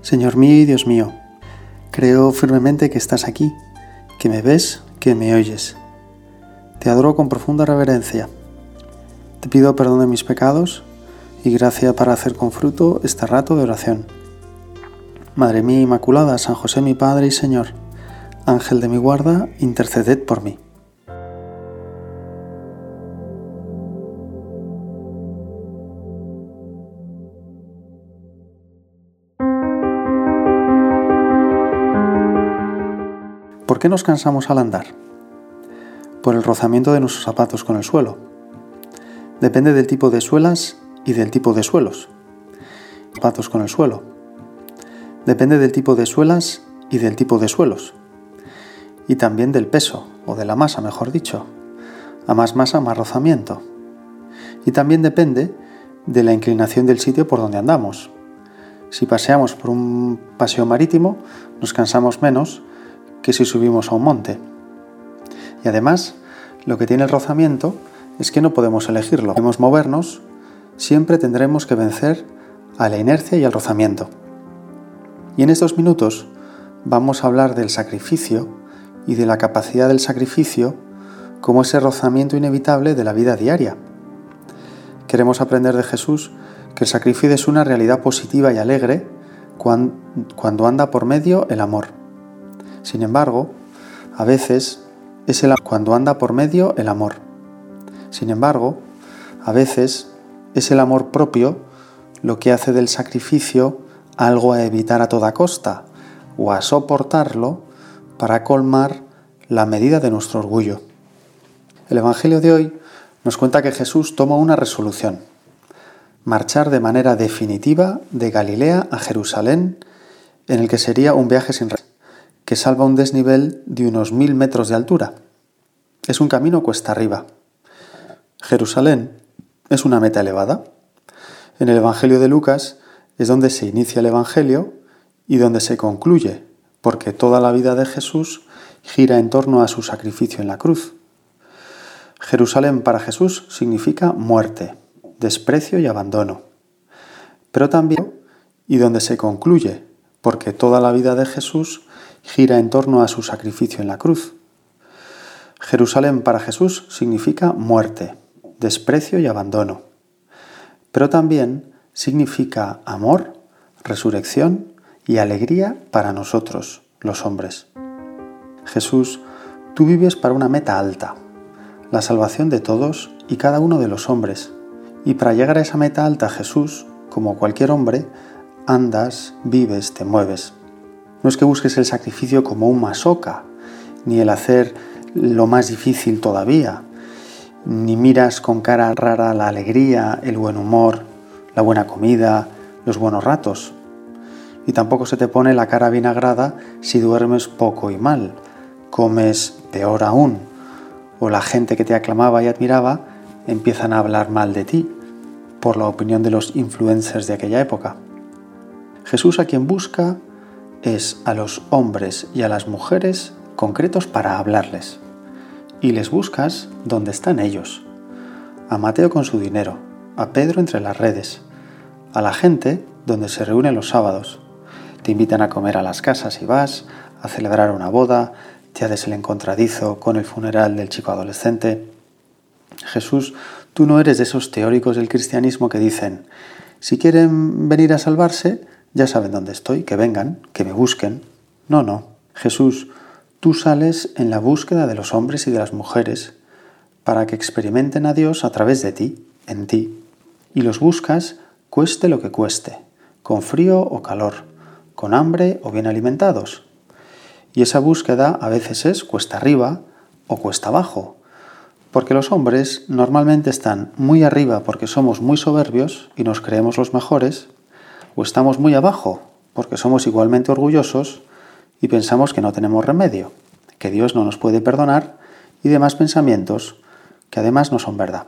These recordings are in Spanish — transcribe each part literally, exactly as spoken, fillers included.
Señor mío y Dios mío, creo firmemente que estás aquí, que me ves, que me oyes. Te adoro con profunda reverencia. Te pido perdón de mis pecados y gracia para hacer con fruto este rato de oración. Madre mía Inmaculada, San José mi Padre y Señor, Ángel de mi guarda, interceded por mí. ¿Por qué nos cansamos al andar? Por el rozamiento de nuestros zapatos con el suelo. Depende del tipo de suelas y del tipo de suelos. Zapatos con el suelo. Depende del tipo de suelas y del tipo de suelos. Y también del peso, o de la masa, mejor dicho. A más masa, más rozamiento. Y también depende de la inclinación del sitio por donde andamos. Si paseamos por un paseo marítimo, nos cansamos menos que si subimos a un monte. Y además, lo que tiene el rozamiento es que no podemos elegirlo. Si queremos movernos, siempre tendremos que vencer a la inercia y al rozamiento. Y en estos minutos vamos a hablar del sacrificio y de la capacidad del sacrificio como ese rozamiento inevitable de la vida diaria. Queremos aprender de Jesús que el sacrificio es una realidad positiva y alegre cuando anda por medio el amor. Sin embargo, a veces es el cuando anda por medio el amor. Sin embargo, a veces es el amor propio lo que hace del sacrificio algo a evitar a toda costa o a soportarlo para colmar la medida de nuestro orgullo. El Evangelio de hoy nos cuenta que Jesús toma una resolución: marchar de manera definitiva de Galilea a Jerusalén, en el que sería un viaje sin retorno, que salva un desnivel de unos mil metros de altura. Es un camino cuesta arriba. Jerusalén es una meta elevada. En el Evangelio de Lucas es donde se inicia el Evangelio y donde se concluye, porque toda la vida de Jesús gira en torno a su sacrificio en la cruz. Jerusalén para Jesús significa muerte, desprecio y abandono. Pero también, y donde se concluye, porque toda la vida de Jesús gira en torno a su sacrificio en la cruz. Jerusalén para Jesús significa muerte, desprecio y abandono. Pero también significa amor, resurrección y alegría para nosotros, los hombres. Jesús, tú vives para una meta alta, la salvación de todos y cada uno de los hombres. Y para llegar a esa meta alta, Jesús, como cualquier hombre, andas, vives, te mueves. No es que busques el sacrificio como un masoca, ni el hacer lo más difícil todavía, ni miras con cara rara la alegría, el buen humor, la buena comida, los buenos ratos. Y tampoco se te pone la cara vinagrada si duermes poco y mal, comes peor aún, o la gente que te aclamaba y admiraba empiezan a hablar mal de ti, por la opinión de los influencers de aquella época. Jesús a quien busca es a los hombres y a las mujeres concretos para hablarles. Y les buscas donde están ellos. A Mateo con su dinero, a Pedro entre las redes, a la gente donde se reúnen los sábados. Te invitan a comer a las casas y vas, a celebrar una boda, te haces el encontradizo con el funeral del chico adolescente. Jesús, tú no eres de esos teóricos del cristianismo que dicen: si quieren venir a salvarse, ya saben dónde estoy, que vengan, que me busquen. No, no. Jesús, tú sales en la búsqueda de los hombres y de las mujeres para que experimenten a Dios a través de ti, en ti. Y los buscas cueste lo que cueste, con frío o calor, con hambre o bien alimentados. Y esa búsqueda a veces es cuesta arriba o cuesta abajo, porque los hombres normalmente están muy arriba porque somos muy soberbios y nos creemos los mejores, o estamos muy abajo porque somos igualmente orgullosos y pensamos que no tenemos remedio, que Dios no nos puede perdonar y demás pensamientos que además no son verdad.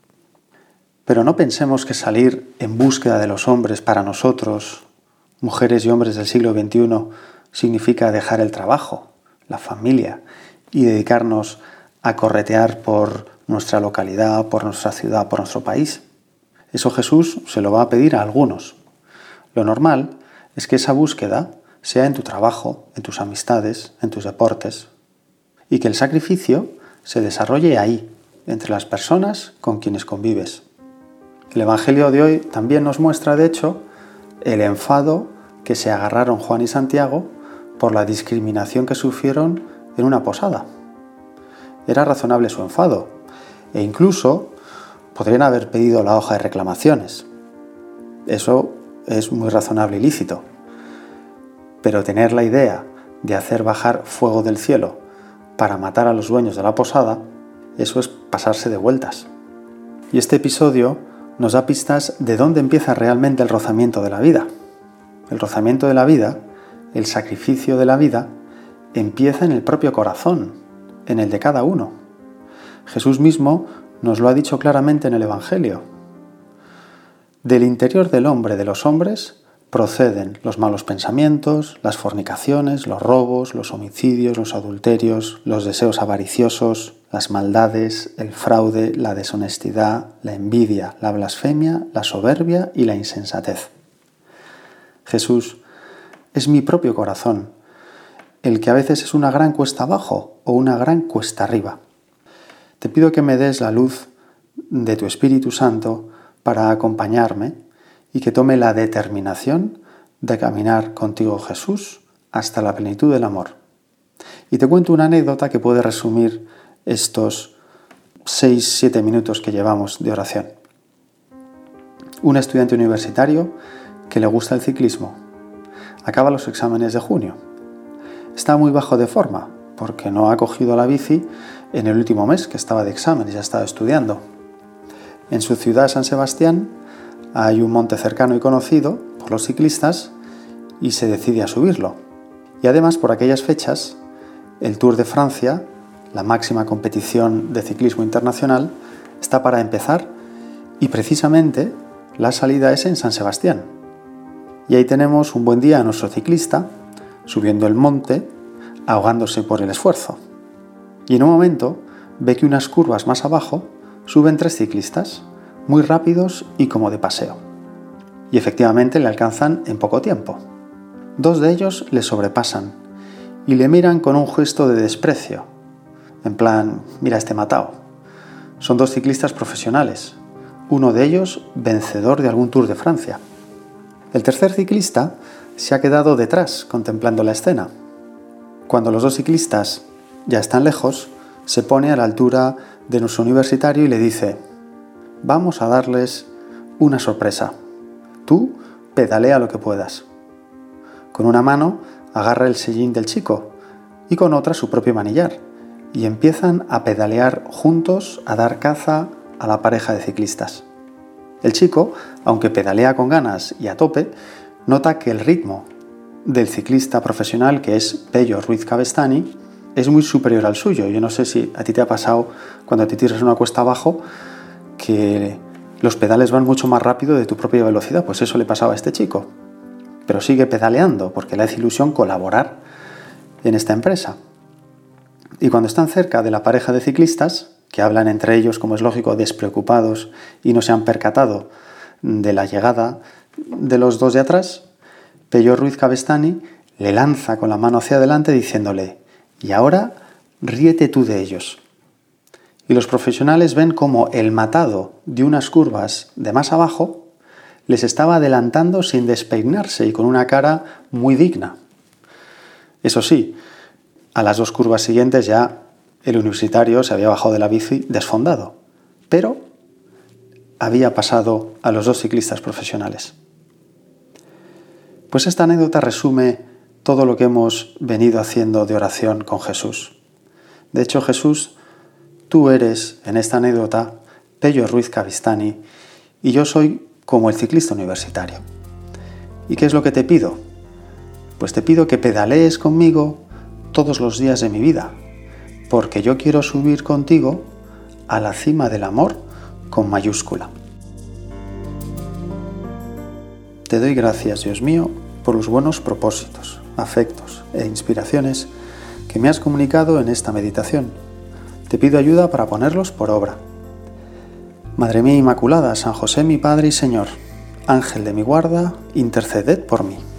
Pero no pensemos que salir en búsqueda de los hombres para nosotros, mujeres y hombres del siglo veintiuno, significa dejar el trabajo, la familia y dedicarnos a corretear por nuestra localidad, por nuestra ciudad, por nuestro país. Eso Jesús se lo va a pedir a algunos. Lo normal es que esa búsqueda sea en tu trabajo, en tus amistades, en tus deportes, y que el sacrificio se desarrolle ahí, entre las personas con quienes convives. El Evangelio de hoy también nos muestra, de hecho, el enfado que se agarraron Juan y Santiago por la discriminación que sufrieron en una posada. Era razonable su enfado, e incluso podrían haber pedido la hoja de reclamaciones. Eso es muy razonable y lícito. Pero tener la idea de hacer bajar fuego del cielo para matar a los dueños de la posada, eso es pasarse de vueltas. Y este episodio nos da pistas de dónde empieza realmente el rozamiento de la vida. El rozamiento de la vida, el sacrificio de la vida, empieza en el propio corazón, en el de cada uno. Jesús mismo nos lo ha dicho claramente en el Evangelio. Del interior del hombre, de los hombres, proceden los malos pensamientos, las fornicaciones, los robos, los homicidios, los adulterios, los deseos avariciosos, las maldades, el fraude, la deshonestidad, la envidia, la blasfemia, la soberbia y la insensatez. Jesús es mi propio corazón, el que a veces es una gran cuesta abajo o una gran cuesta arriba. Te pido que me des la luz de tu Espíritu Santo para acompañarme y que tome la determinación de caminar contigo, Jesús, hasta la plenitud del amor. Y te cuento una anécdota que puede resumir estos seis siete minutos que llevamos de oración. Un estudiante universitario que le gusta el ciclismo acaba los exámenes de junio. Está muy bajo de forma porque no ha cogido la bici en el último mes que estaba de exámenes, ya estaba estudiando. En su ciudad, San Sebastián, hay un monte cercano y conocido por los ciclistas y se decide a subirlo. Y además, por aquellas fechas, el Tour de Francia, la máxima competición de ciclismo internacional, está para empezar y precisamente la salida es en San Sebastián. Y ahí tenemos un buen día a nuestro ciclista subiendo el monte, ahogándose por el esfuerzo. Y en un momento ve que unas curvas más abajo suben tres ciclistas, muy rápidos y como de paseo. Y efectivamente le alcanzan en poco tiempo. Dos de ellos le sobrepasan y le miran con un gesto de desprecio. En plan, mira este matao. Son dos ciclistas profesionales, uno de ellos vencedor de algún Tour de Francia. El tercer ciclista se ha quedado detrás contemplando la escena. Cuando los dos ciclistas ya están lejos, se pone a la altura de nuestro universitario y le dice: vamos a darles una sorpresa. Tú pedalea lo que puedas. Con una mano agarra el sillín del chico y con otra su propio manillar y empiezan a pedalear juntos a dar caza a la pareja de ciclistas. El chico, aunque pedalea con ganas y a tope, nota que el ritmo del ciclista profesional, que es Pello Ruiz Cabestany, es muy superior al suyo. Yo no sé si a ti te ha pasado cuando te tiras una cuesta abajo que los pedales van mucho más rápido de tu propia velocidad. Pues eso le pasaba a este chico. Pero sigue pedaleando porque le hace ilusión colaborar en esta empresa. Y cuando están cerca de la pareja de ciclistas, que hablan entre ellos, como es lógico, despreocupados y no se han percatado de la llegada de los dos de atrás, Pello Ruiz Cabestany le lanza con la mano hacia adelante diciéndole: y ahora ríete tú de ellos. Y los profesionales ven como el matado de unas curvas de más abajo les estaba adelantando sin despeinarse y con una cara muy digna. Eso sí, a las dos curvas siguientes ya el universitario se había bajado de la bici desfondado, pero había pasado a los dos ciclistas profesionales. Pues esta anécdota resume todo lo que hemos venido haciendo de oración con Jesús. De hecho, Jesús, tú eres, en esta anécdota, Pello Ruiz Cabestany, y yo soy como el ciclista universitario. ¿Y qué es lo que te pido? Pues te pido que pedalees conmigo todos los días de mi vida, porque yo quiero subir contigo a la cima del amor con mayúscula. Te doy gracias, Dios mío, por los buenos propósitos, afectos e inspiraciones que me has comunicado en esta meditación. Te pido ayuda para ponerlos por obra. Madre mía Inmaculada, San José mi Padre y Señor, Ángel de mi guarda, interceded por mí.